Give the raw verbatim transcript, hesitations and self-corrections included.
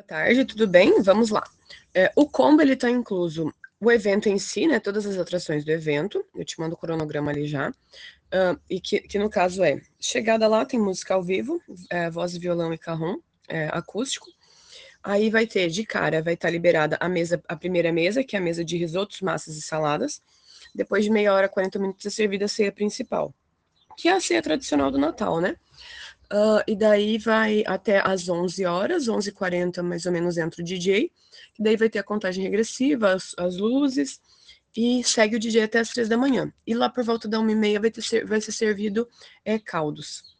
Boa tarde, tudo bem? Vamos lá. É, o combo, ele tá incluso o evento em si, né? Todas as atrações do evento. Eu te mando o cronograma ali já. Ah, e que, que no caso é, chegada lá tem música ao vivo, é, voz, violão e carrom, é, acústico. Aí vai ter, de cara, vai estar liberada a mesa, a primeira mesa, que é a mesa de risotos, massas e saladas. Depois de meia hora, quarenta minutos, é servida a ceia principal, que é a ceia tradicional do Natal, né? Uh, e daí vai até às onze horas, onze e quarenta mais ou menos entra o D J, que daí vai ter a contagem regressiva, as, as luzes, e segue o D J até as três da manhã. E lá por volta da uma e meia vai, ter, vai ser servido é, caldos.